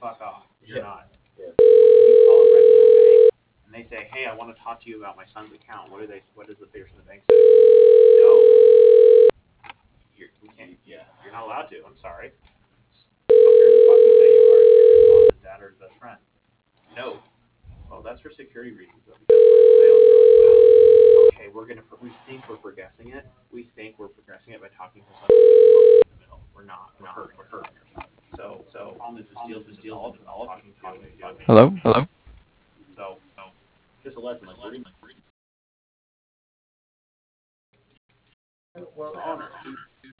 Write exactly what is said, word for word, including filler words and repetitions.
fuck off. You're Yeah. not. Yeah. You call a resident bank and they say, "Hey, I want to talk to you about my son's account." What do they? What does the person at the bank say? No, you're, we can't. Yeah. You're not allowed to. I'm sorry. Who the fuck you say you are? If you're your mom, his dad, or his best friend? No. Well, that's for security reasons, though, because we're in sales. We're like, wow, okay, we're gonna. We think we're progressing it. We think we're progressing it by talking to someone in the middle. We're not. We're not. We're hurting ourselves. So, so the problem is this deal's been developed and talking to talking to. Hello? Hello? So, so just a lesson. Like we're Well, honor.